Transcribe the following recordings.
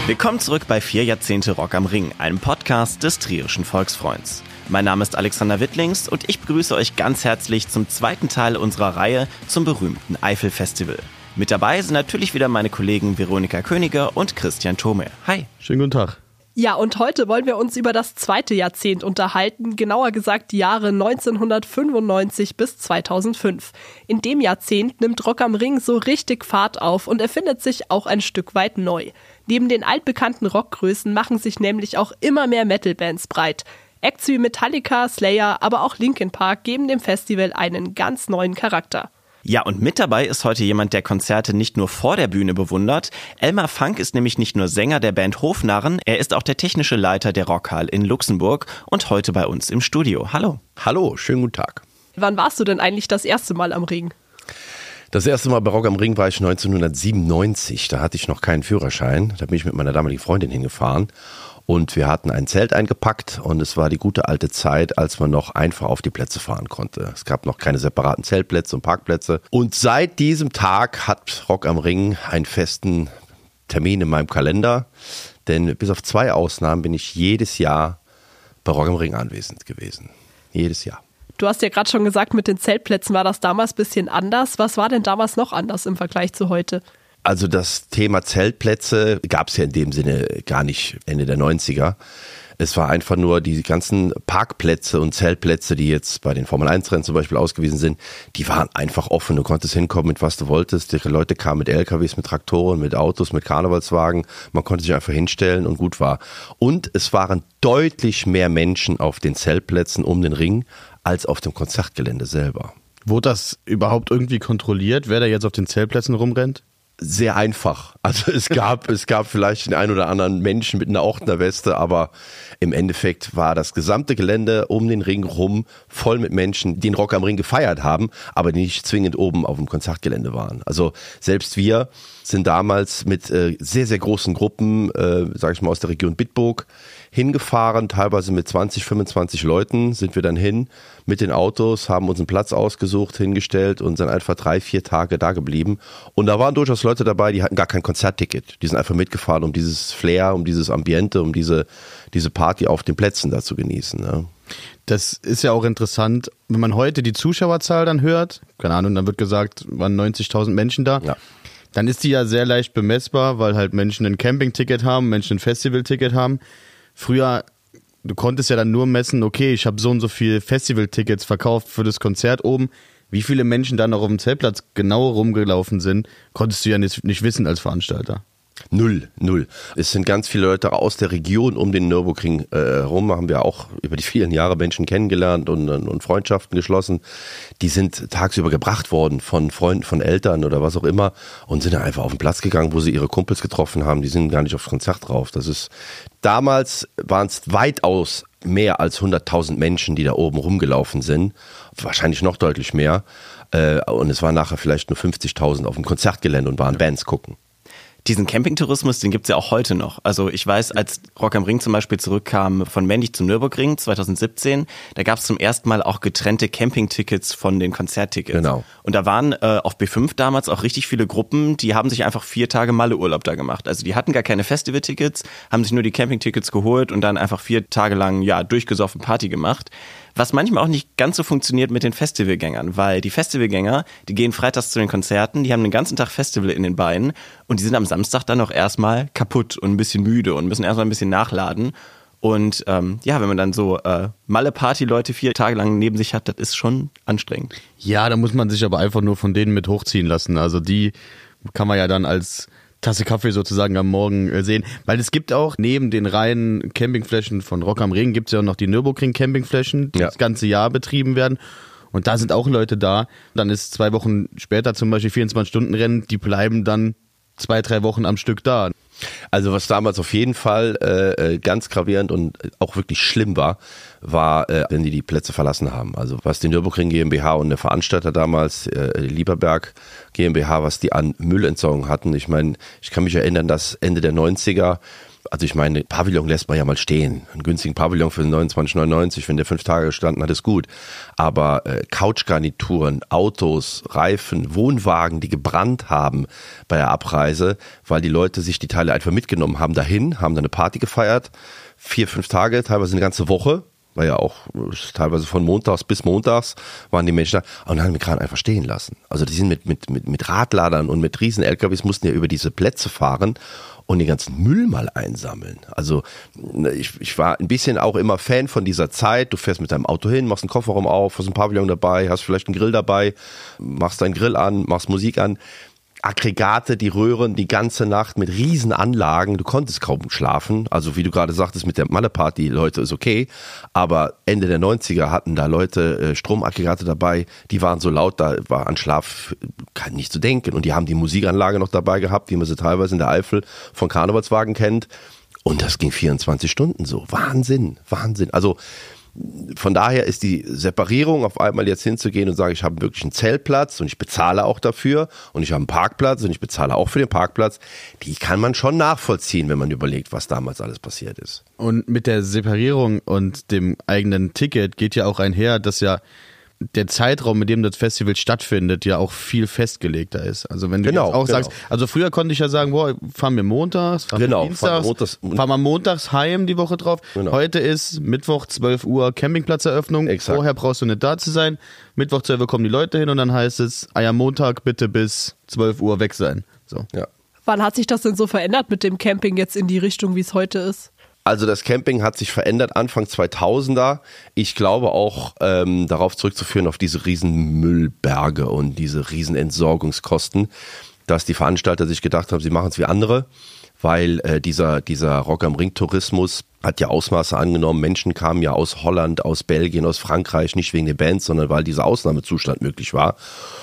Willkommen zurück bei 4 Jahrzehnte Rock am Ring, einem Podcast des Trierischen Volksfreunds. Mein Name ist Alexander Wittlings und ich begrüße euch ganz herzlich zum zweiten Teil unserer Reihe zum berühmten Eifel-Festival. Mit dabei sind natürlich wieder meine Kollegen Veronika Königer und Christian Thome. Hi. Schönen guten Tag. Ja, und heute wollen wir uns über das zweite Jahrzehnt unterhalten, genauer gesagt die Jahre 1995 bis 2005. In dem Jahrzehnt nimmt Rock am Ring so richtig Fahrt auf und erfindet sich auch ein Stück weit neu. Neben den altbekannten Rockgrößen machen sich nämlich auch immer mehr Metal-Bands breit. Acts wie Metallica, Slayer, aber auch Linkin Park geben dem Festival einen ganz neuen Charakter. Ja, und mit dabei ist heute jemand, der Konzerte nicht nur vor der Bühne bewundert. Elmar Funk ist nämlich nicht nur Sänger der Band Hofnarren, er ist auch der technische Leiter der Rockhall in Luxemburg und heute bei uns im Studio. Hallo. Hallo, schönen guten Tag. Wann warst du denn eigentlich das erste Mal am Ring? Das erste Mal bei Rock am Ring war ich 1997, da hatte ich noch keinen Führerschein. Da bin ich mit meiner damaligen Freundin hingefahren und wir hatten ein Zelt eingepackt und es war die gute alte Zeit, als man noch einfach auf die Plätze fahren konnte. Es gab noch keine separaten Zeltplätze und Parkplätze. Und seit diesem Tag hat Rock am Ring einen festen Termin in meinem Kalender, denn bis auf 2 Ausnahmen bin ich jedes Jahr bei Rock am Ring anwesend gewesen. Jedes Jahr. Du hast ja gerade schon gesagt, mit den Zeltplätzen war das damals ein bisschen anders. Was war denn damals noch anders im Vergleich zu heute? Also das Thema Zeltplätze gab es ja in dem Sinne gar nicht Ende der 90er. Es war einfach nur die ganzen Parkplätze und Zeltplätze, die jetzt bei den Formel-1-Rennen zum Beispiel ausgewiesen sind, die waren einfach offen. Du konntest hinkommen mit was du wolltest. Die Leute kamen mit LKWs, mit Traktoren, mit Autos, mit Karnevalswagen. Man konnte sich einfach hinstellen und gut war. Und es waren deutlich mehr Menschen auf den Zeltplätzen um den Ring als auf dem Konzertgelände selber. Wurde das überhaupt irgendwie kontrolliert, wer da jetzt auf den Zeltplätzen rumrennt? Sehr einfach. Also es gab vielleicht den einen oder anderen Menschen mit einer Ordnerweste, aber im Endeffekt war das gesamte Gelände um den Ring rum voll mit Menschen, die den Rock am Ring gefeiert haben, aber die nicht zwingend oben auf dem Konzertgelände waren. Also selbst wir sind damals mit sehr, sehr großen Gruppen, sage ich mal aus der Region Bitburg, hingefahren, teilweise mit 20, 25 Leuten sind wir dann hin mit den Autos, haben uns einen Platz ausgesucht, hingestellt und sind einfach 3-4 Tage da geblieben. Und da waren durchaus Leute dabei, die hatten gar kein Konzertticket. Die sind einfach mitgefahren, um dieses Flair, um dieses Ambiente, um diese Party auf den Plätzen da zu genießen. Ne? Das ist ja auch interessant, wenn man heute die Zuschauerzahl dann hört, keine Ahnung, dann wird gesagt, waren 90.000 Menschen da. Ja. Dann ist die ja sehr leicht bemessbar, weil halt Menschen ein Campingticket haben, Menschen ein Festivalticket haben. Früher, du konntest ja dann nur messen, okay, ich habe so und so viele Festivaltickets verkauft für das Konzert oben. Wie viele Menschen dann noch auf dem Zeltplatz genau rumgelaufen sind, konntest du ja nicht wissen als Veranstalter. Null. Es sind ganz viele Leute aus der Region um den Nürburgring rum, haben wir auch über die vielen Jahre Menschen kennengelernt und Freundschaften geschlossen. Die sind tagsüber gebracht worden von Freunden, von Eltern oder was auch immer und sind dann einfach auf den Platz gegangen, wo sie ihre Kumpels getroffen haben. Die sind gar nicht aufs Konzert drauf. Damals waren es weitaus mehr als 100.000 Menschen, die da oben rumgelaufen sind. Wahrscheinlich noch deutlich mehr. Und es waren nachher vielleicht nur 50.000 auf dem Konzertgelände und waren Bands gucken. Diesen Campingtourismus, den gibt's ja auch heute noch. Also ich weiß, als Rock am Ring zum Beispiel zurückkam von Mendig zum Nürburgring 2017, da gab's zum ersten Mal auch getrennte Campingtickets von den Konzerttickets. Genau. Und da waren auf B5 damals auch richtig viele Gruppen, die haben sich einfach 4 Tage Malle-Urlaub da gemacht. Also die hatten gar keine Festivaltickets, haben sich nur die Campingtickets geholt und dann einfach 4 Tage lang durchgesoffen Party gemacht. Was manchmal auch nicht ganz so funktioniert mit den Festivalgängern, weil die Festivalgänger, die gehen freitags zu den Konzerten, die haben den ganzen Tag Festival in den Beinen und die sind am Samstag dann auch erstmal kaputt und ein bisschen müde und müssen erstmal ein bisschen nachladen. Und wenn man dann so Malle-Party-Leute 4 Tage lang neben sich hat, das ist schon anstrengend. Ja, da muss man sich aber einfach nur von denen mit hochziehen lassen. Also die kann man ja dann als Tasse Kaffee sozusagen am Morgen sehen. Weil es gibt auch neben den reinen Campingflächen von Rock am Ring gibt es ja auch noch die Nürburgring-Campingflächen, die das ganze Jahr betrieben werden. Und da sind auch Leute da. Dann ist 2 Wochen später zum Beispiel 24-Stunden-Rennen, die bleiben dann 2-3 Wochen am Stück da. Also was damals auf jeden Fall ganz gravierend und auch wirklich schlimm war, wenn die Plätze verlassen haben. Also was die Nürburgring GmbH und der Veranstalter damals, die Lieberberg GmbH, was die an Müllentsorgung hatten. Ich meine, ich kann mich erinnern, dass Ende der 90er Also ich meine, Pavillon lässt man ja mal stehen. Einen günstigen Pavillon für 29,99, wenn der 5 Tage gestanden hat, ist gut. Aber Couchgarnituren, Autos, Reifen, Wohnwagen, die gebrannt haben bei der Abreise, weil die Leute sich die Teile einfach mitgenommen haben dahin, haben dann eine Party gefeiert, 4, 5 Tage, teilweise eine ganze Woche. War ja auch teilweise von montags bis montags waren die Menschen da und haben den Kran einfach stehen lassen. Also die sind mit Radladern und mit riesen LKWs mussten ja über diese Plätze fahren und den ganzen Müll mal einsammeln. Also ich war ein bisschen auch immer Fan von dieser Zeit. Du fährst mit deinem Auto hin, machst einen Kofferraum auf, hast einen Pavillon dabei, hast vielleicht einen Grill dabei, machst deinen Grill an, machst Musik an. Aggregate, die röhren die ganze Nacht mit riesen Anlagen. Du konntest kaum schlafen. Also wie du gerade sagtest, mit der Malle-Party, Leute, ist okay. Aber Ende der 90er hatten da Leute Stromaggregate dabei, die waren so laut, da war an Schlaf nicht zu denken. Und die haben die Musikanlage noch dabei gehabt, wie man sie teilweise in der Eifel von Karnevalswagen kennt. Und das ging 24 Stunden so. Wahnsinn, Wahnsinn. Also von daher ist die Separierung, auf einmal jetzt hinzugehen und sagen, ich habe wirklich einen Zeltplatz und ich bezahle auch dafür und ich habe einen Parkplatz und ich bezahle auch für den Parkplatz, die kann man schon nachvollziehen, wenn man überlegt, was damals alles passiert ist. Und mit der Separierung und dem eigenen Ticket geht ja auch einher, dass ja der Zeitraum, mit dem das Festival stattfindet, ja auch viel festgelegter ist. Also wenn du jetzt auch sagst, also früher konnte ich ja sagen, boah, fahren wir montags, fahren wir dienstags, fahren wir montags heim die Woche drauf. Genau. Heute ist Mittwoch 12 Uhr Campingplatzeröffnung. Exakt. Vorher brauchst du nicht da zu sein. Mittwoch 12 Uhr kommen die Leute hin und dann heißt es, ja, Montag bitte bis 12 Uhr weg sein. So. Ja. Wann hat sich das denn so verändert mit dem Camping jetzt in die Richtung, wie es heute ist? Also das Camping hat sich verändert Anfang 2000er. Ich glaube auch darauf zurückzuführen, auf diese riesen Müllberge und diese riesen Entsorgungskosten, dass die Veranstalter sich gedacht haben, sie machen es wie andere, weil dieser Rock am Ring Tourismus hat ja Ausmaße angenommen. Menschen kamen ja aus Holland, aus Belgien, aus Frankreich, nicht wegen der Bands, sondern weil dieser Ausnahmezustand möglich war.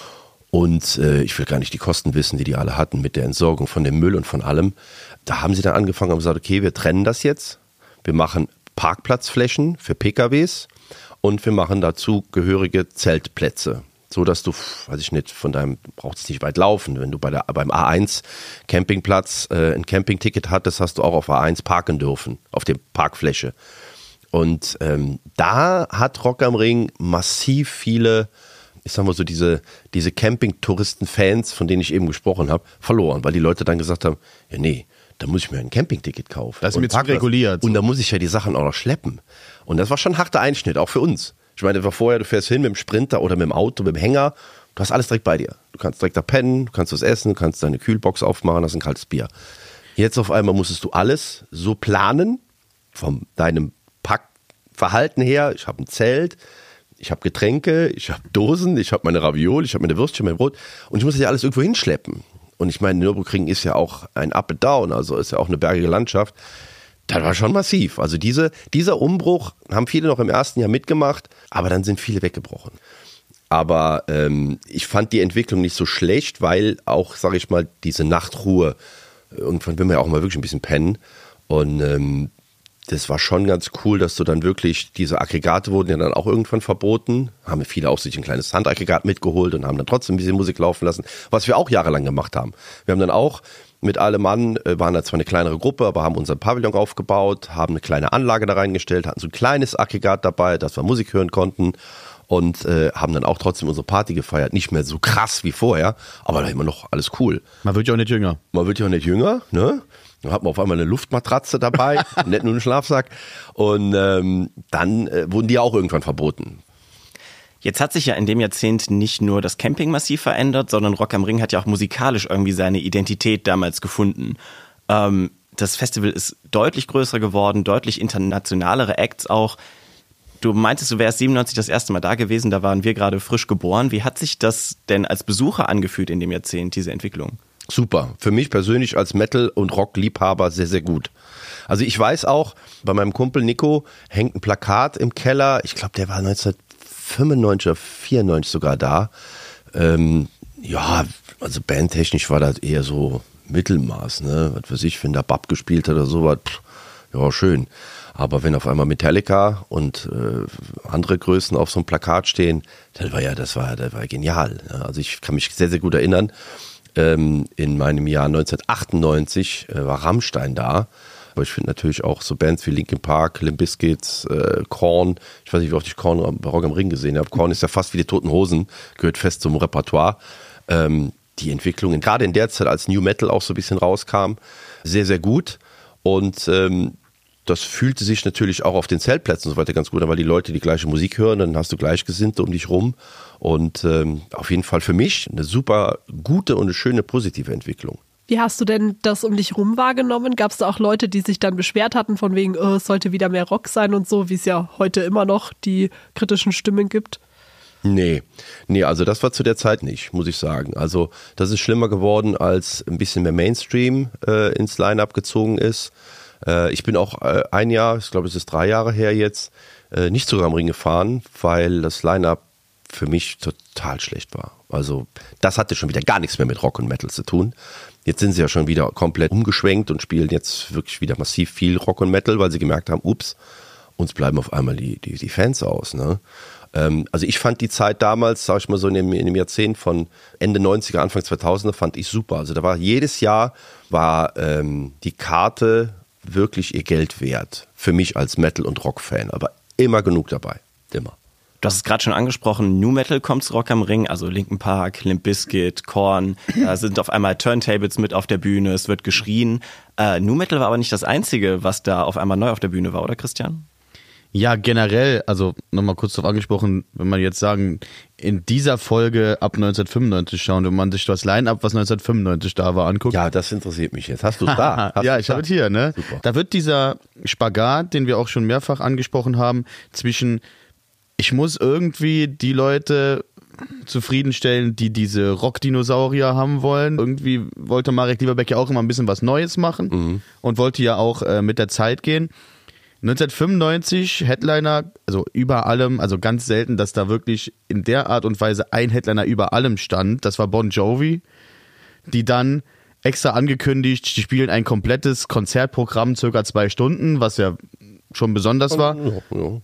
Und ich will gar nicht die Kosten wissen, die alle hatten mit der Entsorgung von dem Müll und von allem. Da haben sie dann angefangen und gesagt, okay, wir trennen das jetzt. Wir machen Parkplatzflächen für PKWs und wir machen dazu gehörige Zeltplätze. So dass du, weiß ich nicht, brauchst nicht weit laufen. Wenn du beim A1 Campingplatz ein Campingticket hattest, hast du auch auf A1 parken dürfen, auf der Parkfläche. Und da hat Rock am Ring massiv viele, ich sag mal so, diese Camping-Touristen-Fans, von denen ich eben gesprochen habe, verloren, weil die Leute dann gesagt haben, ja nee, da muss ich mir ein Campingticket kaufen. Das ist mir zu reguliert. Und da muss ich ja die Sachen auch noch schleppen. Und das war schon ein harter Einschnitt, auch für uns. Ich meine, das war vorher, du fährst hin mit dem Sprinter oder mit dem Auto, mit dem Hänger, du hast alles direkt bei dir. Du kannst direkt da pennen, du kannst was essen, du kannst deine Kühlbox aufmachen, hast ein kaltes Bier. Jetzt auf einmal musstest du alles so planen, von deinem Packverhalten her. Ich habe ein Zelt, ich habe Getränke, ich habe Dosen, ich habe meine Ravioli, ich habe meine Würstchen, mein Brot und ich muss das ja alles irgendwo hinschleppen. Und ich meine, Nürburgring ist ja auch ein Up and Down, also ist ja auch eine bergige Landschaft. Das war schon massiv. Also dieser Umbruch haben viele noch im ersten Jahr mitgemacht, aber dann sind viele weggebrochen. Aber ich fand die Entwicklung nicht so schlecht, weil auch, sage ich mal, diese Nachtruhe, irgendwann will man ja auch mal wirklich ein bisschen pennen. Und das war schon ganz cool, dass du dann wirklich, diese Aggregate wurden ja dann auch irgendwann verboten, haben viele auch sich ein kleines Handaggregat mitgeholt und haben dann trotzdem ein bisschen Musik laufen lassen, was wir auch jahrelang gemacht haben. Wir haben dann auch mit allem Mann, waren da zwar eine kleinere Gruppe, aber haben unseren Pavillon aufgebaut, haben eine kleine Anlage da reingestellt, hatten so ein kleines Aggregat dabei, dass wir Musik hören konnten und haben dann auch trotzdem unsere Party gefeiert. Nicht mehr so krass wie vorher, aber da immer noch alles cool. Man wird ja auch nicht jünger. Ne? Dann hat man auf einmal eine Luftmatratze dabei, nicht nur einen Schlafsack. Und dann wurden die auch irgendwann verboten. Jetzt hat sich ja in dem Jahrzehnt nicht nur das Camping massiv verändert, sondern Rock am Ring hat ja auch musikalisch irgendwie seine Identität damals gefunden. Das Festival ist deutlich größer geworden, deutlich internationalere Acts auch. Du meintest, du wärst 97 das erste Mal da gewesen, da waren wir gerade frisch geboren. Wie hat sich das denn als Besucher angefühlt in dem Jahrzehnt, diese Entwicklung? Super. Für mich persönlich als Metal- und Rock-Liebhaber sehr, sehr gut. Also ich weiß auch, bei meinem Kumpel Nico hängt ein Plakat im Keller. Ich glaube, der war 1995 oder 94 sogar da. Ja, also bandtechnisch war das eher so Mittelmaß, ne? Was weiß ich, wenn da Bab gespielt hat oder sowas, ja, schön. Aber wenn auf einmal Metallica und andere Größen auf so einem Plakat stehen, das war genial. Also ich kann mich sehr, sehr gut erinnern. In meinem Jahr 1998 war Rammstein da Aber ich finde natürlich auch so Bands wie Linkin Park, Limp Bizkit, Korn. Ich weiß nicht, wie oft ich Korn bei Rock am Ring gesehen habe. Korn ist ja fast wie die Toten Hosen, gehört fest zum Repertoire. Die Entwicklungen, gerade in der Zeit, als New Metal auch so ein bisschen rauskam, sehr, sehr gut. Und das fühlte sich natürlich auch auf den Zeltplätzen und so weiter ganz gut an, weil die Leute die gleiche Musik hören, dann hast du Gleichgesinnte um dich rum. Und auf jeden Fall für mich eine super gute und eine schöne positive Entwicklung. Wie hast du denn das um dich rum wahrgenommen? Gab es da auch Leute, die sich dann beschwert hatten von wegen, es sollte wieder mehr Rock sein und so, wie es ja heute immer noch die kritischen Stimmen gibt? Nee, also das war zu der Zeit nicht, muss ich sagen. Also das ist schlimmer geworden, als ein bisschen mehr Mainstream ins Line-Up gezogen ist. Ich bin auch ein Jahr, ich glaube es ist 3 Jahre her jetzt, nicht sogar am Ring gefahren, weil das Line-Up für mich total schlecht war. Also das hatte schon wieder gar nichts mehr mit Rock und Metal zu tun. Jetzt sind sie ja schon wieder komplett umgeschwenkt und spielen jetzt wirklich wieder massiv viel Rock und Metal, weil sie gemerkt haben, ups, uns bleiben auf einmal die Fans aus, ne? Also ich fand die Zeit damals, sag ich mal so in dem Jahrzehnt von Ende 90er, Anfang 2000er, fand ich super. Also da war jedes Jahr die Karte wirklich ihr Geld wert. Für mich als Metal- und Rock-Fan. Aber immer genug dabei. Immer. Du hast es gerade schon angesprochen, New Metal kommt zu Rock am Ring, also Linkin Park, Limp Bizkit, Korn, da sind auf einmal Turntables mit auf der Bühne, es wird geschrien. New Metal war aber nicht das Einzige, was da auf einmal neu auf der Bühne war, oder Christian? Ja, generell, also nochmal kurz darauf angesprochen, wenn man jetzt sagen, in dieser Folge ab 1995 schauen, wenn man sich das Line-Up, was 1995 da war, anguckt. Ja, das interessiert mich jetzt. Hast du es da? Ja, ich habe es hier, ne? Super. Da wird dieser Spagat, den wir auch schon mehrfach angesprochen haben, zwischen ich muss irgendwie die Leute zufriedenstellen, die diese Rock-Dinosaurier haben wollen. Irgendwie wollte Marek Lieberbeck ja auch immer ein bisschen was Neues machen und wollte ja auch mit der Zeit gehen. 1995 Headliner, also über allem, also ganz selten, dass da wirklich in der Art und Weise ein Headliner über allem stand. Das war Bon Jovi, die dann extra angekündigt, die spielen ein komplettes Konzertprogramm, circa 2 Stunden, was ja schon besonders war. Ja.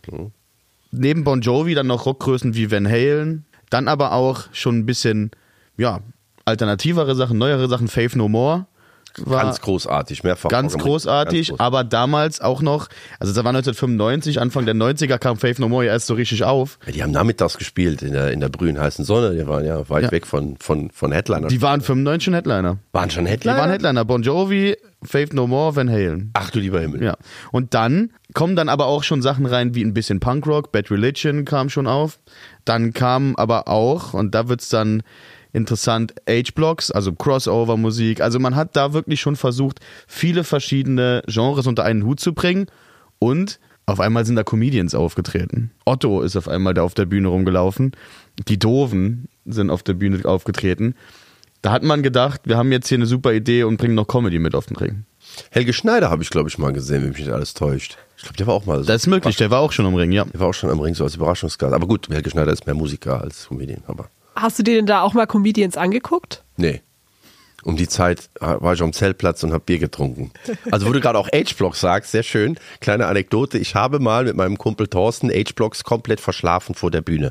Neben Bon Jovi dann noch Rockgrößen wie Van Halen, dann aber auch schon ein bisschen, ja, alternativere Sachen, neuere Sachen, Faith No More. War ganz großartig, mehrfach. Ganz großartig, aber damals auch noch, also das war 1995, Anfang der 90er kam Faith No More ja erst so richtig auf. Ja, die haben nachmittags gespielt in der brühen heißen Sonne, die waren ja weit weg von Headlinern. Die waren 95 schon Headliner. Waren schon Headliner? Die waren Headliner, Bon Jovi, Faith No More, Van Halen. Ach du lieber Himmel. Ja. Und dann kommen dann aber auch schon Sachen rein wie ein bisschen Punkrock, Bad Religion kam schon auf. Dann kam aber auch, und da wird's dann interessant, H-Blocks, also Crossover-Musik. Also man hat da wirklich schon versucht, viele verschiedene Genres unter einen Hut zu bringen. Und auf einmal sind da Comedians aufgetreten. Otto ist auf einmal da auf der Bühne rumgelaufen. Die Doofen sind auf der Bühne aufgetreten. Da hat man gedacht, wir haben jetzt hier eine super Idee und bringen noch Comedy mit auf den Ring. Helge Schneider habe ich, glaube ich, mal gesehen, wenn mich nicht alles täuscht. Ich glaube, der war auch mal so. Das ist möglich, der war auch schon am Ring, ja. Der war auch schon am Ring, so als Überraschungsgast. Aber gut, Helge Schneider ist mehr Musiker als Comedian, aber... Hast du dir denn da auch mal Comedians angeguckt? Nee. Um die Zeit war ich am Zeltplatz und habe Bier getrunken. Also wo du gerade auch H-Blocks sagst, sehr schön. Kleine Anekdote. Ich habe mal mit meinem Kumpel Thorsten H-Blocks komplett verschlafen vor der Bühne.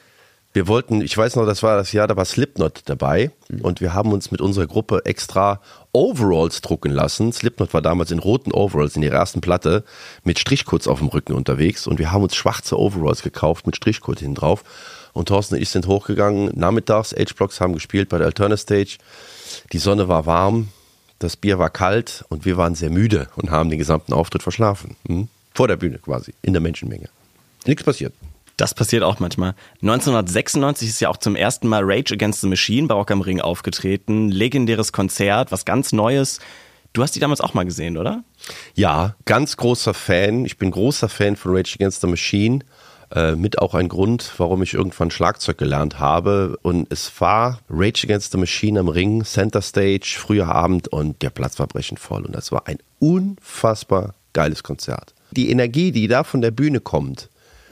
Wir wollten, ich weiß noch, das war das Jahr, da war Slipknot dabei und wir haben uns mit unserer Gruppe extra Overalls drucken lassen. Slipknot war damals in roten Overalls in ihrer ersten Platte mit Strichcodes auf dem Rücken unterwegs und wir haben uns schwarze Overalls gekauft mit Strichcode hinten drauf. Und Thorsten und ich sind hochgegangen, nachmittags, H-Blocks haben gespielt bei der Alternate Stage. Die Sonne war warm, das Bier war kalt und wir waren sehr müde und haben den gesamten Auftritt verschlafen. Vor der Bühne quasi, in der Menschenmenge. Nichts passiert. Das passiert auch manchmal. 1996 ist ja auch zum ersten Mal Rage Against the Machine bei Rock am Ring aufgetreten. Legendäres Konzert, was ganz Neues. Du hast die damals auch mal gesehen, oder? Ja, ganz großer Fan. Ich bin großer Fan von Rage Against the Machine. Mit auch ein Grund, warum ich irgendwann Schlagzeug gelernt habe. Und es war Rage Against the Machine am Ring, Center Stage, früher Abend und der Platz war brechend voll. Und das war ein unfassbar geiles Konzert. Die Energie, die da von der Bühne kommt,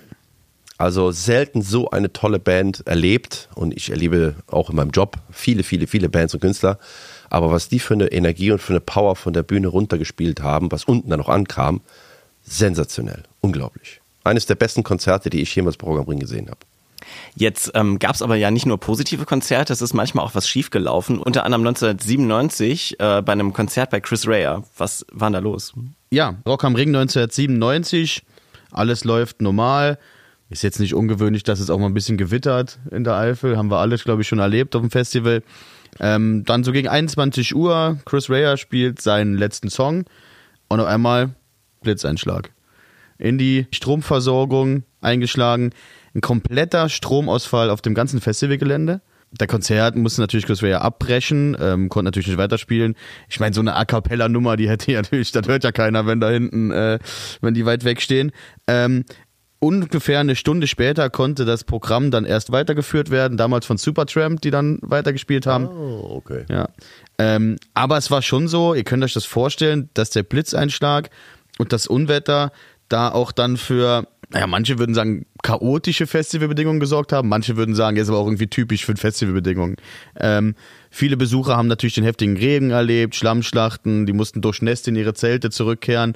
also selten so eine tolle Band erlebt. Und ich erlebe auch in meinem Job viele, viele, viele Bands und Künstler. Aber was die für eine Energie und für eine Power von der Bühne runtergespielt haben, was unten dann noch ankam, sensationell, unglaublich. Eines der besten Konzerte, die ich jemals bei Rock am Ring gesehen habe. Jetzt gab es aber ja nicht nur positive Konzerte, es ist manchmal auch was schiefgelaufen. Unter anderem 1997 bei einem Konzert bei Chris Rea. Was war denn da los? Ja, Rock am Ring 1997, alles läuft normal. Ist jetzt nicht ungewöhnlich, dass es auch mal ein bisschen gewittert in der Eifel. Haben wir alles, glaube ich, schon erlebt auf dem Festival. Dann so gegen 21 Uhr, Chris Rea spielt seinen letzten Song und auf einmal Blitzeinschlag. In die Stromversorgung eingeschlagen. Ein kompletter Stromausfall auf dem ganzen Festivalgelände. Der Konzert musste natürlich Chris Rea abbrechen, konnte natürlich nicht weiterspielen. Ich meine, so eine A-Cappella-Nummer, die hätte natürlich, das hört ja keiner, wenn da hinten, wenn die weit wegstehen. Ungefähr eine Stunde später konnte das Programm dann erst weitergeführt werden, damals von Supertramp, die dann weitergespielt haben. Oh, okay. Ja. Aber es war schon so, ihr könnt euch das vorstellen, dass der Blitzeinschlag und das Unwetter da auch dann für, naja, manche würden sagen, chaotische Festivalbedingungen gesorgt haben, manche würden sagen, jetzt aber auch irgendwie typisch für Festivalbedingungen. Viele Besucher haben natürlich den heftigen Regen erlebt, Schlammschlachten, die mussten durchnässt in ihre Zelte zurückkehren.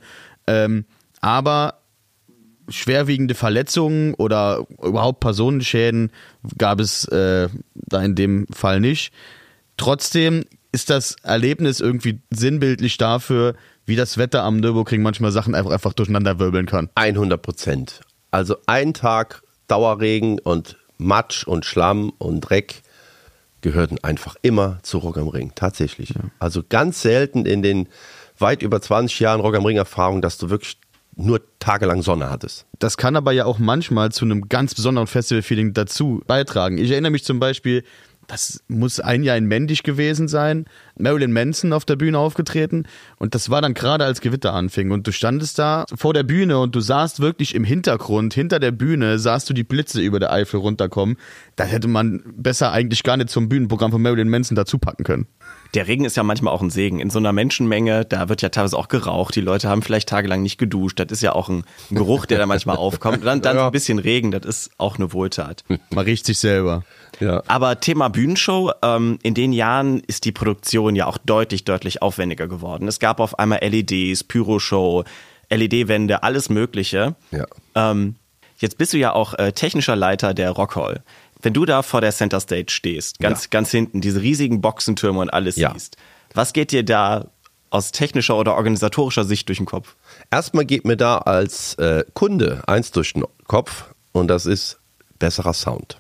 Aber schwerwiegende Verletzungen oder überhaupt Personenschäden gab es da in dem Fall nicht. Trotzdem ist das Erlebnis irgendwie sinnbildlich dafür, wie das Wetter am Nürburgring manchmal Sachen einfach durcheinander wirbeln kann. 100%. Also ein Tag Dauerregen und Matsch und Schlamm und Dreck gehörten einfach immer zu Rock am Ring. Tatsächlich. Ja. Also ganz selten in den weit über 20 Jahren Rock am Ring Erfahrung, dass du wirklich nur tagelang Sonne hattest. Das kann aber ja auch manchmal zu einem ganz besonderen Festival-Feeling dazu beitragen. Ich erinnere mich zum Beispiel, das muss ein Jahr in Mendig gewesen sein, Marilyn Manson auf der Bühne aufgetreten und das war dann gerade als Gewitter anfing und du standest da vor der Bühne und du sahst wirklich im Hintergrund, hinter der Bühne sahst du die Blitze über der Eifel runterkommen. Das hätte man besser eigentlich gar nicht zum Bühnenprogramm von Marilyn Manson dazu packen können. Der Regen ist ja manchmal auch ein Segen. In so einer Menschenmenge, da wird ja teilweise auch geraucht. Die Leute haben vielleicht tagelang nicht geduscht. Das ist ja auch ein Geruch, der da manchmal aufkommt. Und dann so ein bisschen Regen, das ist auch eine Wohltat. Man riecht sich selber. Ja. Aber Thema Bühnenshow, in den Jahren ist die Produktion ja auch deutlich aufwendiger geworden. Es gab auf einmal LEDs, Pyroshow, LED-Wände, alles Mögliche. Ja. Jetzt bist du ja auch technischer Leiter der Rockhall. Wenn du da vor der Center Stage stehst, ganz hinten, diese riesigen Boxentürme und alles siehst, was geht dir da aus technischer oder organisatorischer Sicht durch den Kopf? Erstmal geht mir da als Kunde eins durch den Kopf und das ist besserer Sound.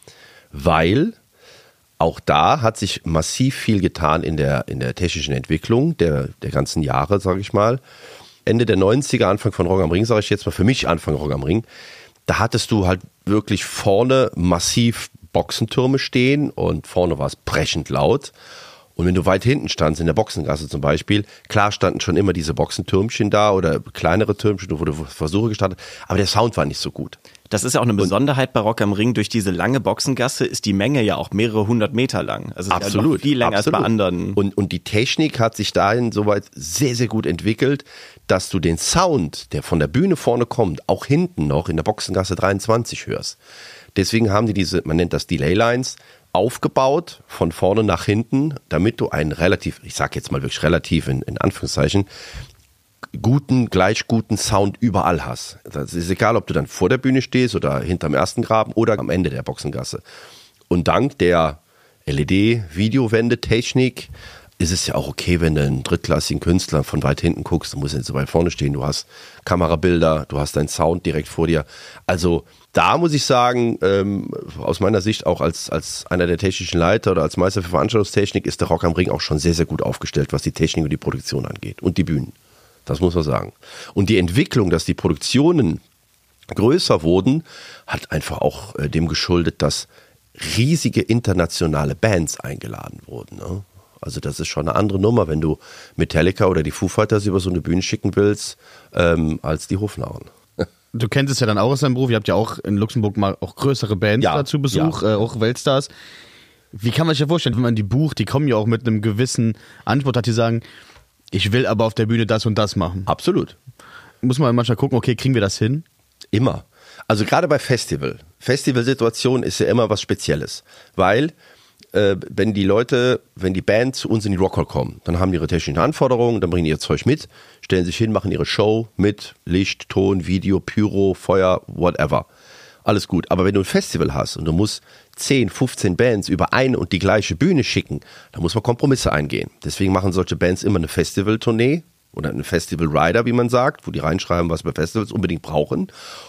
Weil auch da hat sich massiv viel getan in der technischen Entwicklung der ganzen Jahre, sage ich mal. Ende der 90er, Anfang von Rock am Ring, sage ich jetzt mal, für mich Anfang Rock am Ring, da hattest du halt wirklich vorne massiv Boxentürme stehen und vorne war es brechend laut. Und wenn du weit hinten standst, in der Boxengasse zum Beispiel, klar standen schon immer diese Boxentürmchen da oder kleinere Türmchen, wo du Versuche gestartet, aber der Sound war nicht so gut. Das ist ja auch eine Besonderheit bei Rock am Ring. Durch diese lange Boxengasse ist die Menge ja auch mehrere 100 Meter lang. Also absolut, ist ja noch viel länger als bei anderen. Und die Technik hat sich dahin soweit sehr, sehr gut entwickelt, dass du den Sound, der von der Bühne vorne kommt, auch hinten noch in der Boxengasse 23 hörst. Deswegen haben die diese, man nennt das Delay Lines, aufgebaut von vorne nach hinten, damit du einen relativ, ich sag jetzt mal wirklich relativ in Anführungszeichen, gleich guten Sound überall hast. Das ist egal, ob du dann vor der Bühne stehst oder hinterm ersten Graben oder am Ende der Boxengasse. Und dank der LED-Videowende-Technik ist es ja auch okay, wenn du einen drittklassigen Künstler von weit hinten guckst, du musst nicht so weit vorne stehen, du hast Kamerabilder, du hast deinen Sound direkt vor dir. Also da muss ich sagen, aus meiner Sicht auch als einer der technischen Leiter oder als Meister für Veranstaltungstechnik ist der Rock am Ring auch schon sehr, sehr gut aufgestellt, was die Technik und die Produktion angeht und die Bühnen. Das muss man sagen. Und die Entwicklung, dass die Produktionen größer wurden, hat einfach auch dem geschuldet, dass riesige internationale Bands eingeladen wurden. Ne? Also das ist schon eine andere Nummer, wenn du Metallica oder die Foo Fighters über so eine Bühne schicken willst, als die Hofnarren. Du kennst es ja dann auch aus deinem Beruf, ihr habt ja auch in Luxemburg mal auch größere Bands dazu Besuch, auch Weltstars. Wie kann man sich ja vorstellen, wenn man die bucht, die kommen ja auch mit einem gewissen Anspruch, dass die sagen, ich will aber auf der Bühne das und das machen. Absolut. Muss man manchmal gucken, okay, kriegen wir das hin? Immer. Also gerade bei Festivalsituation ist ja immer was Spezielles, weil wenn die Band zu uns in die Rockhall kommen, dann haben die ihre technischen Anforderungen, dann bringen die ihr Zeug mit, stellen sich hin, machen ihre Show mit Licht, Ton, Video, Pyro, Feuer, whatever. alles gut. Aber wenn du ein Festival hast und du musst 10, 15 Bands über eine und die gleiche Bühne schicken, dann muss man Kompromisse eingehen. Deswegen machen solche Bands immer eine Festivaltournee oder eine Festival-Rider, wie man sagt, wo die reinschreiben, was wir Festivals unbedingt brauchen.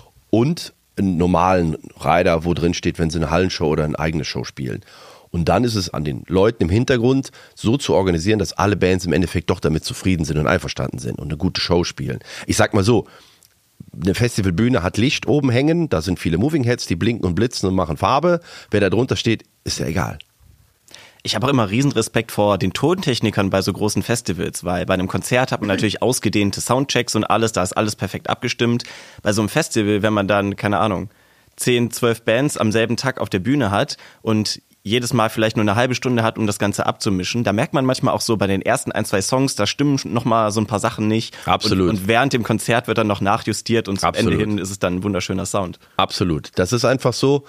Und einen normalen Rider, wo drin steht, wenn sie eine Hallenshow oder eine eigene Show spielen. Und dann ist es an den Leuten im Hintergrund so zu organisieren, dass alle Bands im Endeffekt doch damit zufrieden sind und einverstanden sind und eine gute Show spielen. Ich sag mal so, eine Festivalbühne hat Licht oben hängen, da sind viele Moving Heads, die blinken und blitzen und machen Farbe. Wer da drunter steht, ist ja egal. Ich habe auch immer riesen Respekt vor den Tontechnikern bei so großen Festivals, weil bei einem Konzert hat man natürlich ausgedehnte Soundchecks und alles, da ist alles perfekt abgestimmt. Bei so einem Festival, wenn man dann, keine Ahnung, 10, 12 Bands am selben Tag auf der Bühne hat und jedes Mal vielleicht nur eine halbe Stunde hat, um das Ganze abzumischen. Da merkt man manchmal auch so bei den ersten 1, 2 Songs, da stimmen nochmal so ein paar Sachen nicht. Absolut. Und während dem Konzert wird dann noch nachjustiert und zum Ende hin ist es dann ein wunderschöner Sound. Absolut. Das ist einfach so,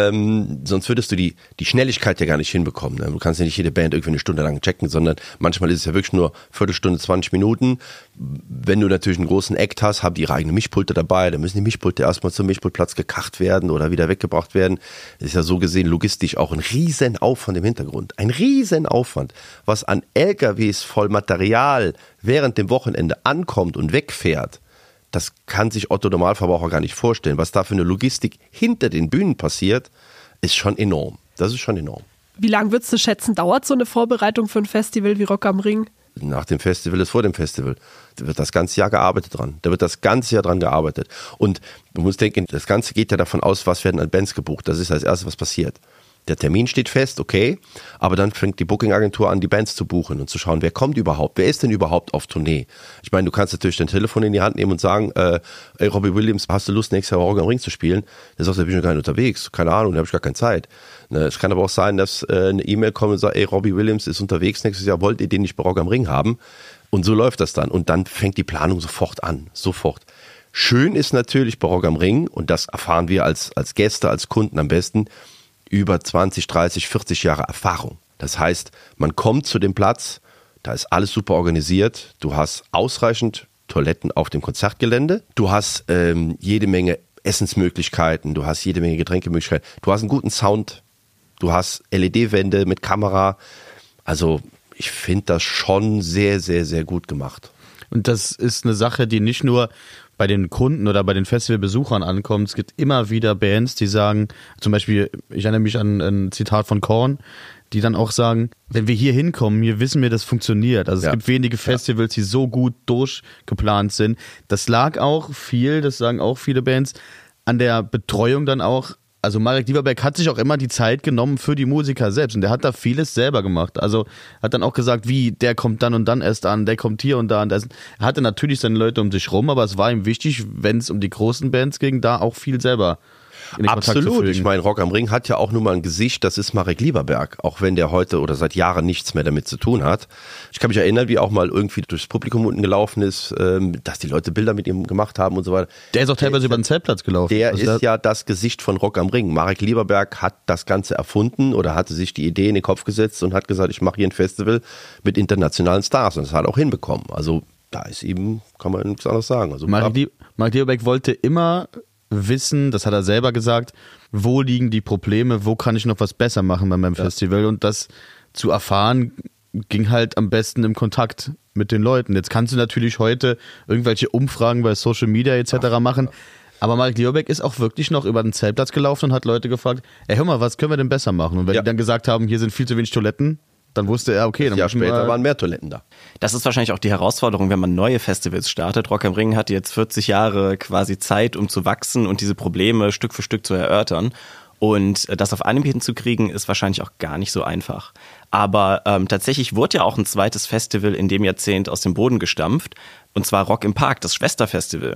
sonst würdest du die Schnelligkeit ja gar nicht hinbekommen. Ne? Du kannst ja nicht jede Band irgendwie eine Stunde lang checken, sondern manchmal ist es ja wirklich nur Viertelstunde, 20 Minuten. Wenn du natürlich einen großen Act hast, haben die ihre eigenen Mischpulte dabei, dann müssen die Mischpulte erstmal zum Mischpultplatz gekacht werden oder wieder weggebracht werden. Das ist ja so gesehen logistisch auch ein Riesenaufwand im Hintergrund. Ein Riesenaufwand, was an LKWs voll Material während dem Wochenende ankommt und wegfährt. Das kann sich Otto Normalverbraucher gar nicht vorstellen. Was da für eine Logistik hinter den Bühnen passiert, ist schon enorm. Das ist schon enorm. Wie lange würdest du schätzen, dauert so eine Vorbereitung für ein Festival wie Rock am Ring? Nach dem Festival ist vor dem Festival. Da wird das ganze Jahr gearbeitet dran. Da wird das ganze Jahr dran gearbeitet. Und man muss denken, das Ganze geht ja davon aus, was werden an Bands gebucht. Das ist das Erste, was passiert. Der Termin steht fest, okay, aber dann fängt die Booking-Agentur an, die Bands zu buchen und zu schauen, wer kommt überhaupt, wer ist denn überhaupt auf Tournee? Ich meine, du kannst natürlich dein Telefon in die Hand nehmen und sagen, ey Robbie Williams, hast du Lust, nächstes Jahr Rock am Ring zu spielen? Dann sagst du, da bin ich noch gar nicht unterwegs, keine Ahnung, da habe ich gar keine Zeit. Es kann aber auch sein, dass eine E-Mail kommt und sagt, ey, Robbie Williams ist unterwegs, nächstes Jahr wollt ihr den nicht bei Rock am Ring haben? Und so läuft das dann und dann fängt die Planung sofort an, sofort. Schön ist natürlich bei Rock am Ring, und das erfahren wir als Gäste, als Kunden am besten, über 20, 30, 40 Jahre Erfahrung. Das heißt, man kommt zu dem Platz, da ist alles super organisiert, du hast ausreichend Toiletten auf dem Konzertgelände, du hast jede Menge Essensmöglichkeiten, du hast jede Menge Getränkemöglichkeiten, du hast einen guten Sound, du hast LED-Wände mit Kamera. Also ich finde das schon sehr, sehr, sehr gut gemacht. Und das ist eine Sache, die nicht nur bei den Kunden oder bei den Festivalbesuchern ankommt. Es gibt immer wieder Bands, die sagen, zum Beispiel, ich erinnere mich an ein Zitat von Korn, die dann auch sagen, wenn wir hier hinkommen, hier wissen wir, das funktioniert. Also es gibt wenige Festivals, die so gut durchgeplant sind. Das lag auch viel, das sagen auch viele Bands, an der Betreuung dann auch. Also Marek Lieberberg hat sich auch immer die Zeit genommen für die Musiker selbst und der hat da vieles selber gemacht. Also hat dann auch gesagt, wie, der kommt dann und dann erst an, der kommt hier und da und das. Er hatte natürlich seine Leute um sich rum, aber es war ihm wichtig, wenn es um die großen Bands ging, da auch viel selber in den Kontakt zu fügen. Ich meine, Rock am Ring hat ja auch nun mal ein Gesicht, das ist Marek Lieberberg, auch wenn der heute oder seit Jahren nichts mehr damit zu tun hat. Ich kann mich erinnern, wie auch mal irgendwie durchs Publikum unten gelaufen ist, dass die Leute Bilder mit ihm gemacht haben und so weiter. Der ist auch teilweise über den Zeltplatz gelaufen. Der ist ja das Gesicht von Rock am Ring. Marek Lieberberg hat das Ganze erfunden oder hatte sich die Idee in den Kopf gesetzt und hat gesagt, ich mache hier ein Festival mit internationalen Stars, und das hat er auch hinbekommen. Also da ist ihm, kann man nichts anderes sagen. Also Marek Lieberberg wollte immer wissen, das hat er selber gesagt, wo liegen die Probleme, wo kann ich noch was besser machen bei meinem Festival, und das zu erfahren ging halt am besten im Kontakt mit den Leuten. Jetzt kannst du natürlich heute irgendwelche Umfragen bei Social Media etc. machen, aber Marek Lieberberg ist auch wirklich noch über den Zeltplatz gelaufen und hat Leute gefragt, ey, hör mal, was können wir denn besser machen? Und wenn die dann gesagt haben, hier sind viel zu wenig Toiletten, dann wusste er, okay, dann Jahr später waren mehr Toiletten da. Das ist wahrscheinlich auch die Herausforderung, wenn man neue Festivals startet. Rock am Ring hat jetzt 40 Jahre quasi Zeit, um zu wachsen und diese Probleme Stück für Stück zu erörtern. Und das auf Anhieb hinzukriegen, ist wahrscheinlich auch gar nicht so einfach. Aber tatsächlich wurde ja auch ein zweites Festival in dem Jahrzehnt aus dem Boden gestampft. Und zwar Rock im Park, das Schwesterfestival.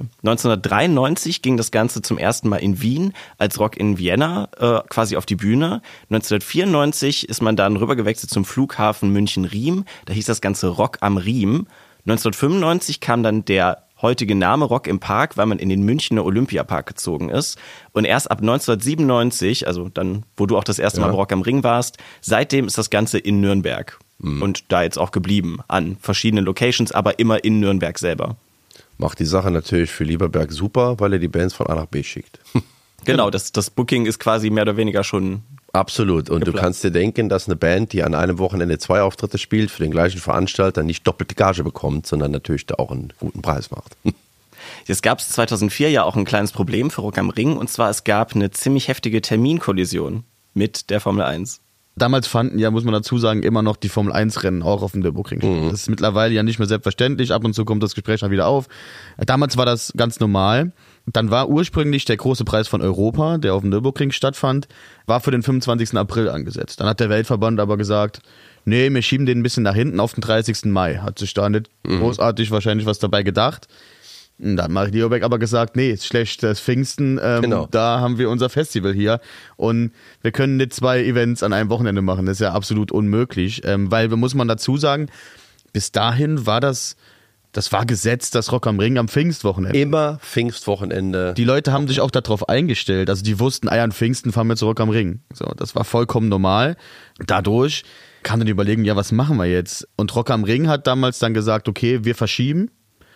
1993 ging das Ganze zum ersten Mal in Wien als Rock in Vienna quasi auf die Bühne. 1994 ist man dann rübergewechselt zum Flughafen München-Riem. Da hieß das Ganze Rock am Riem. 1995 kam dann der heutige Name Rock im Park, weil man in den Münchner Olympiapark gezogen ist. Und erst ab 1997, also dann, wo du auch das erste Mal bei Rock am Ring warst, seitdem ist das Ganze in Nürnberg. Und da jetzt auch geblieben, an verschiedenen Locations, aber immer in Nürnberg selber. Macht die Sache natürlich für Lieberberg super, weil er die Bands von A nach B schickt. Genau, das Booking ist quasi mehr oder weniger schon absolut. Und geplant. Du kannst dir denken, dass eine Band, die an einem Wochenende 2 Auftritte spielt, für den gleichen Veranstalter nicht doppelte Gage bekommt, sondern natürlich da auch einen guten Preis macht. Jetzt gab es 2004 ja auch ein kleines Problem für Rock am Ring, und zwar es gab eine ziemlich heftige Terminkollision mit der Formel 1. Damals fanden ja, muss man dazu sagen, immer noch die Formel-1-Rennen auch auf dem Nürburgring statt. Das ist mittlerweile ja nicht mehr selbstverständlich. Ab und zu kommt das Gespräch dann wieder auf. Damals war das ganz normal. Dann war ursprünglich der große Preis von Europa, der auf dem Nürburgring stattfand, war für den 25. April angesetzt. Dann hat der Weltverband aber gesagt, nee, wir schieben den ein bisschen nach hinten auf den 30. Mai. Hat sich da nicht großartig wahrscheinlich was dabei gedacht. Und dann hat Marek Lieberberg aber gesagt, nee, ist schlecht, das Pfingsten, Genau. da haben wir unser Festival hier und wir können nicht 2 Events an einem Wochenende machen, das ist ja absolut unmöglich, weil, muss man dazu sagen, bis dahin war das war gesetzt, das Rock am Ring am Pfingstwochenende. Immer Pfingstwochenende. Die Leute haben sich auch darauf eingestellt, also die wussten, an Pfingsten fahren wir zu Rock am Ring. So, das war vollkommen normal. Dadurch kann man überlegen, ja, was machen wir jetzt? Und Rock am Ring hat damals dann gesagt, okay, wir verschieben.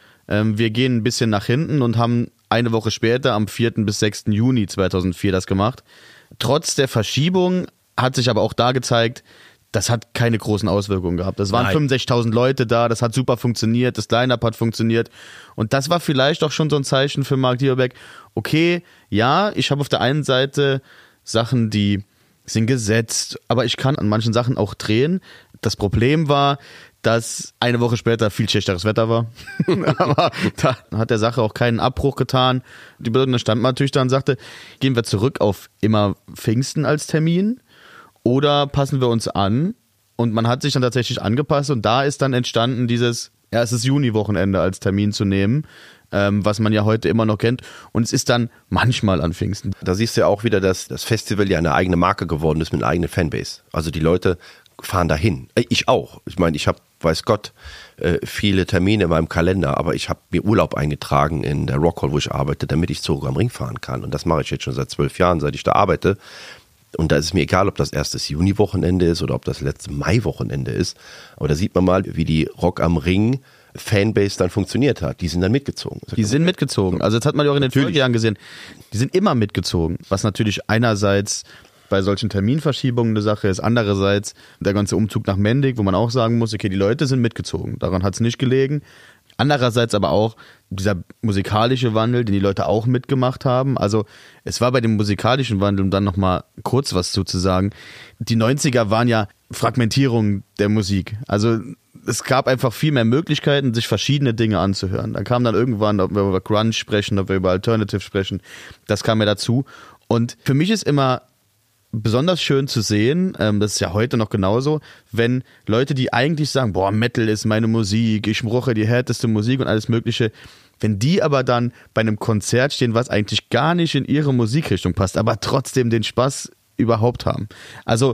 Wir gehen ein bisschen nach hinten und haben eine Woche später, am 4. bis 6. Juni 2004 das gemacht. Trotz der Verschiebung hat sich aber auch da gezeigt, das hat keine großen Auswirkungen gehabt. Es waren 65.000 Leute da, das hat super funktioniert, das Line-Up hat funktioniert. Und das war vielleicht auch schon so ein Zeichen für Marek Lieberberg. Okay, ja, ich habe auf der einen Seite Sachen, die sind gesetzt, aber ich kann an manchen Sachen auch drehen. Das Problem war, dass eine Woche später viel schlechteres Wetter war. Aber da hat der Sache auch keinen Abbruch getan. Die Behörden, da stand man natürlich da und sagte, gehen wir zurück auf immer Pfingsten als Termin oder passen wir uns an? Und man hat sich dann tatsächlich angepasst und da ist dann entstanden dieses erstes Juni-Wochenende als Termin zu nehmen, was man ja heute immer noch kennt. Und es ist dann manchmal an Pfingsten. Da siehst du ja auch wieder, dass das Festival ja eine eigene Marke geworden ist mit einer eigenen Fanbase. Also die Leute fahren dahin. Ich auch. Ich meine, ich habe, weiß Gott, viele Termine in meinem Kalender, aber ich habe mir Urlaub eingetragen in der Rockhall, wo ich arbeite, damit ich zu Rock am Ring fahren kann. Und das mache ich jetzt schon seit 12 Jahren, seit ich da arbeite. Und da ist es mir egal, ob das erstes Juni-Wochenende ist oder ob das letzte Mai-Wochenende ist. Aber da sieht man mal, wie die Rock am Ring Fanbase dann funktioniert hat. Die sind dann mitgezogen. Die sind mitgezogen. Also das hat man ja auch in den Folgejahren gesehen. Die sind immer mitgezogen. Was natürlich einerseits bei solchen Terminverschiebungen eine Sache ist, andererseits der ganze Umzug nach Mendig, wo man auch sagen muss, okay, die Leute sind mitgezogen. Daran hat es nicht gelegen. Andererseits aber auch dieser musikalische Wandel, den die Leute auch mitgemacht haben. Also es war bei dem musikalischen Wandel, um dann nochmal kurz was zu sagen, die 90er waren ja Fragmentierung der Musik. Also es gab einfach viel mehr Möglichkeiten, sich verschiedene Dinge anzuhören. Dann kam dann irgendwann, ob wir über Grunge sprechen, ob wir über Alternative sprechen, das kam ja dazu. Und für mich ist immer besonders schön zu sehen, das ist ja heute noch genauso, wenn Leute, die eigentlich sagen, boah, Metal ist meine Musik, ich brauche die härteste Musik und alles Mögliche, wenn die aber dann bei einem Konzert stehen, was eigentlich gar nicht in ihre Musikrichtung passt, aber trotzdem den Spaß überhaupt haben. Also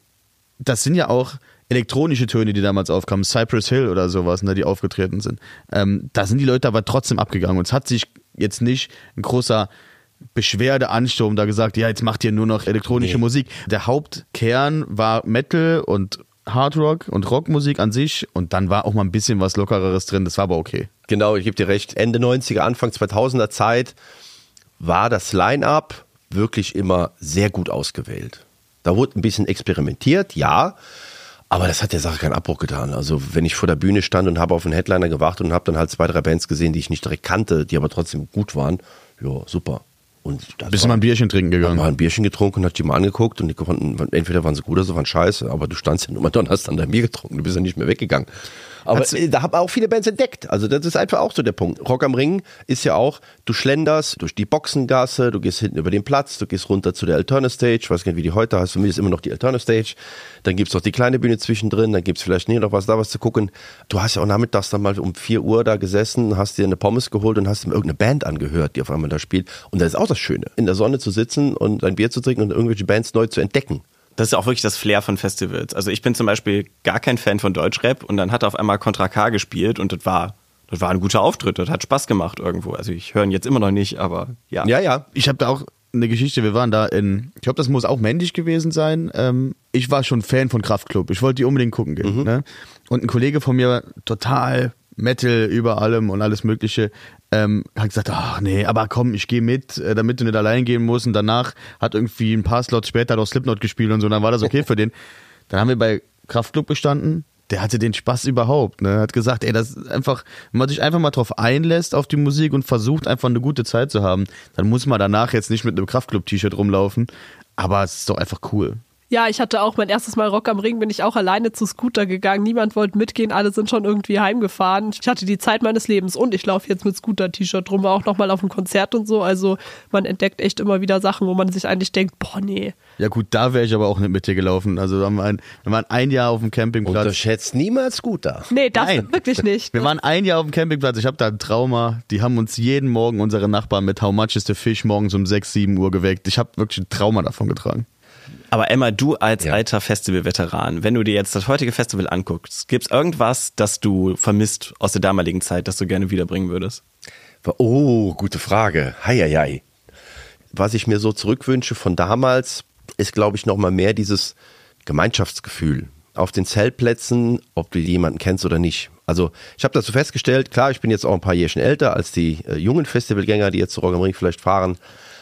das sind ja auch elektronische Töne, die damals aufkamen, Cypress Hill oder sowas, ne, die aufgetreten sind. Da sind die Leute aber trotzdem abgegangen und es hat sich jetzt nicht ein großer Beschwerdeansturm da gesagt, ja, jetzt macht ihr nur noch elektronische Musik. Der Hauptkern war Metal und Hardrock und Rockmusik an sich und dann war auch mal ein bisschen was Lockereres drin, das war aber okay. Genau, ich gebe dir recht. Ende 90er, Anfang 2000er Zeit war das Line-Up wirklich immer sehr gut ausgewählt. Da wurde ein bisschen experimentiert, ja, aber das hat der Sache keinen Abbruch getan. Also wenn ich vor der Bühne stand und habe auf einen Headliner gewartet und habe dann halt 2, 3 Bands gesehen, die ich nicht direkt kannte, die aber trotzdem gut waren, ja, super. Und bist du mal ein Bierchen trinken gegangen? Mal ein Bierchen getrunken und hat die mal angeguckt und die konnten, entweder waren sie gut oder sie waren scheiße, aber du standst ja nur mal da und hast dann dein Bier getrunken, du bist ja nicht mehr weggegangen. Aber da haben auch viele Bands entdeckt. Also das ist einfach auch so der Punkt. Rock am Ring ist ja auch, du schlenderst durch die Boxengasse, du gehst hinten über den Platz, du gehst runter zu der Alternative Stage, ich weiß gar nicht, wie die heute heißt, für mich ist immer noch die Alternative Stage. Dann gibt's noch die kleine Bühne zwischendrin, dann gibt's vielleicht noch was da was zu gucken. Du hast ja auch nachmittags dann mal um 4 Uhr da gesessen, hast dir eine Pommes geholt und hast dir irgendeine Band angehört, die auf einmal da spielt. Und das ist auch das Schöne, in der Sonne zu sitzen und ein Bier zu trinken und irgendwelche Bands neu zu entdecken. Das ist auch wirklich das Flair von Festivals. Also ich bin zum Beispiel gar kein Fan von Deutschrap und dann hat er auf einmal Contra K gespielt und das war ein guter Auftritt, das hat Spaß gemacht irgendwo. Also ich höre ihn jetzt immer noch nicht, aber ja. Ja. Ich habe da auch eine Geschichte, wir waren da ich glaube, das muss auch männlich gewesen sein. Ich war schon Fan von Kraftklub, ich wollte die unbedingt gucken gehen. Ne? Und ein Kollege von mir, total Metal über allem und alles Mögliche. Hat gesagt, ach nee, aber komm, ich gehe mit, damit du nicht allein gehen musst. Und danach hat irgendwie ein paar Slots später noch Slipknot gespielt und so, dann war das okay für den. Dann haben wir bei Kraftklub gestanden, der hatte den Spaß überhaupt. Ne? Hat gesagt, ey, das ist einfach, wenn man sich einfach mal drauf einlässt auf die Musik und versucht einfach eine gute Zeit zu haben, dann muss man danach jetzt nicht mit einem Kraftklub-T-Shirt rumlaufen, aber es ist doch einfach cool. Ja, ich hatte auch mein erstes Mal Rock am Ring, bin ich auch alleine zu Scooter gegangen. Niemand wollte mitgehen, alle sind schon irgendwie heimgefahren. Ich hatte die Zeit meines Lebens und ich laufe jetzt mit Scooter-T-Shirt rum, war auch nochmal auf dem Konzert und so. Also man entdeckt echt immer wieder Sachen, wo man sich eigentlich denkt, boah, nee. Ja gut, da wäre ich aber auch nicht mit dir gelaufen. Also wir waren ein Jahr auf dem Campingplatz. Unterschätzt niemals Scooter. Nee, das wirklich nicht. Wir waren ein Jahr auf dem Campingplatz, ich habe da ein Trauma. Die haben uns jeden Morgen, unsere Nachbarn, mit How Much is the Fish morgens um 6, 7 Uhr geweckt. Ich habe wirklich ein Trauma davon getragen. Aber Emma, du als alter Festival-Veteran, wenn du dir jetzt das heutige Festival anguckst, gibt's irgendwas, das du vermisst aus der damaligen Zeit, das du gerne wiederbringen würdest? Oh, gute Frage. Heieiei. Was ich mir so zurückwünsche von damals, ist, glaube ich, nochmal mehr dieses Gemeinschaftsgefühl. Auf den Zeltplätzen, ob du jemanden kennst oder nicht. Also ich habe dazu festgestellt, klar, ich bin jetzt auch ein paar Jährchen älter als die jungen Festivalgänger, die jetzt zu Rock am Ring vielleicht fahren,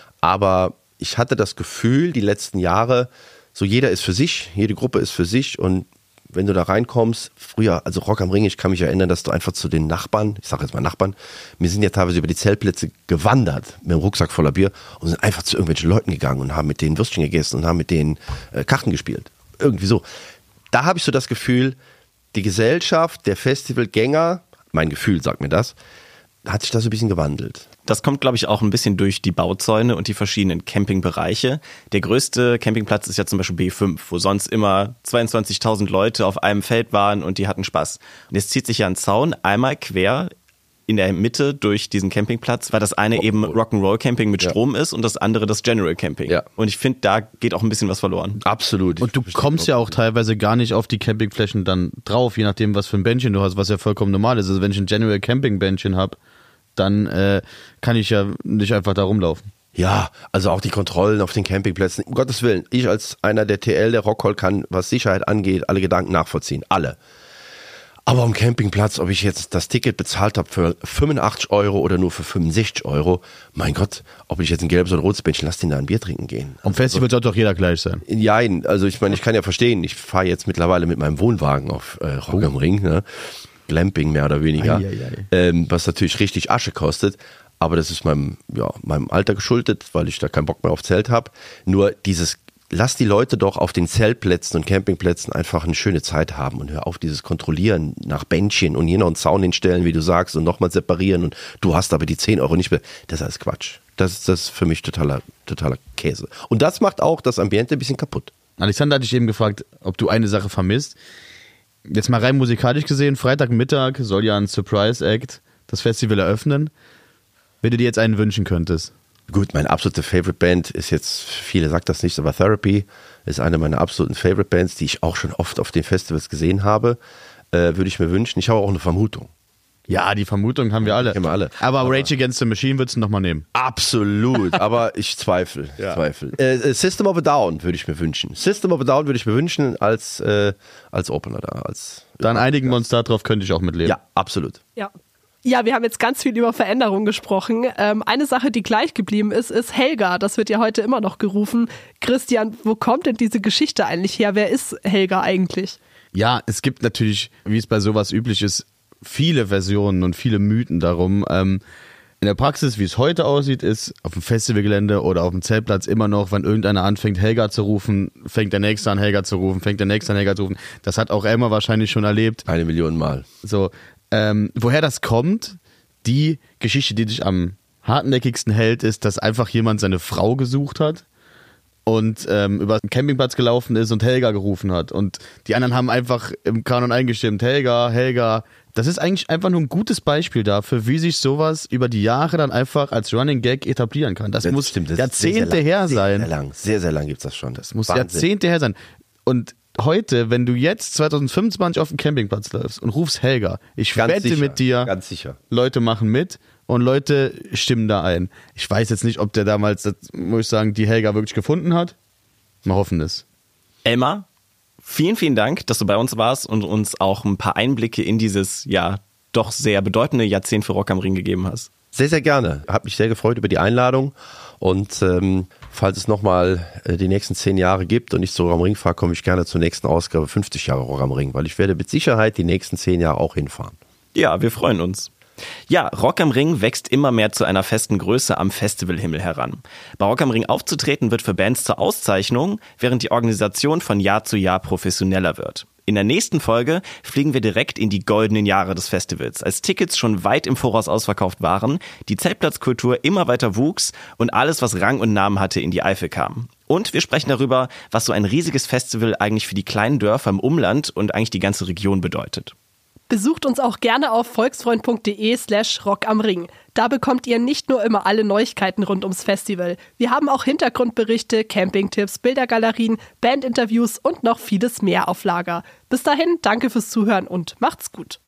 aber ich hatte das Gefühl, die letzten Jahre, so jeder ist für sich, jede Gruppe ist für sich und wenn du da reinkommst, früher, also Rock am Ring, ich kann mich erinnern, dass du einfach zu den Nachbarn, ich sage jetzt mal Nachbarn, wir sind ja teilweise über die Zeltplätze gewandert mit dem Rucksack voller Bier und sind einfach zu irgendwelchen Leuten gegangen und haben mit denen Würstchen gegessen und haben mit denen Karten gespielt. Irgendwie so. Da habe ich so das Gefühl, die Gesellschaft, der Festivalgänger, mein Gefühl sagt mir das, hat sich da so ein bisschen gewandelt. Das kommt, glaube ich, auch ein bisschen durch die Bauzäune und die verschiedenen Campingbereiche. Der größte Campingplatz ist ja zum Beispiel B5, wo sonst immer 22.000 Leute auf einem Feld waren und die hatten Spaß. Und jetzt zieht sich ja ein Zaun einmal quer in der Mitte durch diesen Campingplatz, weil das eine eben Rock'n'Roll Camping mit Strom ist und das andere das General Camping. Ja. Und ich finde, da geht auch ein bisschen was verloren. Absolut. Und du kommst ja auch teilweise gar nicht auf die Campingflächen dann drauf, je nachdem, was für ein Bändchen du hast, was ja vollkommen normal ist. Also wenn ich ein General Camping Bändchen habe, dann kann ich ja nicht einfach da rumlaufen. Ja, also auch die Kontrollen auf den Campingplätzen. Um Gottes Willen, ich als einer der TL, der Rockhold, kann, was Sicherheit angeht, alle Gedanken nachvollziehen. Alle. Aber am Campingplatz, ob ich jetzt das Ticket bezahlt habe für 85 € oder nur für 65 €, mein Gott, ob ich jetzt ein gelbes oder rotes Bändchen, lass den da ein Bier trinken gehen. Am Festival sollte doch jeder gleich sein. Ja, also ich meine, ich kann ja verstehen, ich fahre jetzt mittlerweile mit meinem Wohnwagen auf Rock am Ring, ne? Glamping mehr oder weniger, was natürlich richtig Asche kostet. Aber das ist meinem Alter geschuldet, weil ich da keinen Bock mehr auf Zelt habe. Nur lass die Leute doch auf den Zeltplätzen und Campingplätzen einfach eine schöne Zeit haben und hör auf dieses Kontrollieren nach Bändchen und hier noch einen Zaun hinstellen, wie du sagst, und nochmal separieren und du hast aber die 10 € nicht mehr. Das ist alles Quatsch. Das ist für mich totaler Käse. Und das macht auch das Ambiente ein bisschen kaputt. Alexander hat dich eben gefragt, ob du eine Sache vermisst. Jetzt mal rein musikalisch gesehen, Freitagmittag soll ja ein Surprise-Act das Festival eröffnen. Wenn du dir jetzt einen wünschen könntest. Gut, meine absolute Favorite-Band ist jetzt, viele sagt das nicht, aber Therapy ist eine meiner absoluten Favorite-Bands, die ich auch schon oft auf den Festivals gesehen habe. Würde ich mir wünschen. Ich habe auch eine Vermutung. Ja, die Vermutung haben wir alle. Immer alle. Aber Rage Against the Machine würdest du nochmal nehmen. Absolut, aber ich zweifle. System of a Down würde ich mir wünschen. System of a Down würde ich mir wünschen als Opener da. Dann einigen wir uns darauf, könnte ich auch mitleben. Ja, absolut. Ja, wir haben jetzt ganz viel über Veränderungen gesprochen. Eine Sache, die gleich geblieben ist Helga. Das wird ja heute immer noch gerufen. Christian, wo kommt denn diese Geschichte eigentlich her? Wer ist Helga eigentlich? Ja, es gibt natürlich, wie es bei sowas üblich ist, viele Versionen und viele Mythen darum. In der Praxis, wie es heute aussieht, ist auf dem Festivalgelände oder auf dem Zeltplatz immer noch, wenn irgendeiner anfängt, Helga zu rufen, fängt der Nächste an, Helga zu rufen, fängt der Nächste an, Helga zu rufen. Das hat auch Elmar wahrscheinlich schon erlebt. 1 Million Mal. So, woher das kommt, die Geschichte, die dich am hartnäckigsten hält, ist, dass einfach jemand seine Frau gesucht hat und über den Campingplatz gelaufen ist und Helga gerufen hat. Und die anderen haben einfach im Kanon eingestimmt, Helga, Helga. Das ist eigentlich einfach nur ein gutes Beispiel dafür, wie sich sowas über die Jahre dann einfach als Running Gag etablieren kann. Das muss Jahrzehnte her sein. Sehr lang gibt es das schon. Das muss Jahrzehnte her sein. Und heute, wenn du jetzt 2025 auf dem Campingplatz läufst und rufst Helga, ich wette mit dir, ganz sicher. Leute machen mit und Leute stimmen da ein. Ich weiß jetzt nicht, ob der damals, das muss ich sagen, die Helga wirklich gefunden hat. Mal hoffen es. Elmar, vielen, vielen Dank, dass du bei uns warst und uns auch ein paar Einblicke in dieses doch sehr bedeutende Jahrzehnt für Rock am Ring gegeben hast. Sehr, sehr gerne. Habe mich sehr gefreut über die Einladung. Und falls es nochmal die nächsten 10 Jahre gibt und ich zu Rock am Ring fahre, komme ich gerne zur nächsten Ausgabe 50 Jahre Rock am Ring, weil ich werde mit Sicherheit die nächsten 10 Jahre auch hinfahren. Ja, wir freuen uns. Ja, Rock am Ring wächst immer mehr zu einer festen Größe am Festivalhimmel heran. Bei Rock am Ring aufzutreten wird für Bands zur Auszeichnung, während die Organisation von Jahr zu Jahr professioneller wird. In der nächsten Folge fliegen wir direkt in die goldenen Jahre des Festivals, als Tickets schon weit im Voraus ausverkauft waren, die Zeltplatzkultur immer weiter wuchs und alles, was Rang und Namen hatte, in die Eifel kam. Und wir sprechen darüber, was so ein riesiges Festival eigentlich für die kleinen Dörfer im Umland und eigentlich die ganze Region bedeutet. Besucht uns auch gerne auf volksfreund.de/rockam-ring. Da bekommt ihr nicht nur immer alle Neuigkeiten rund ums Festival. Wir haben auch Hintergrundberichte, Campingtipps, Bildergalerien, Bandinterviews und noch vieles mehr auf Lager. Bis dahin, danke fürs Zuhören und macht's gut.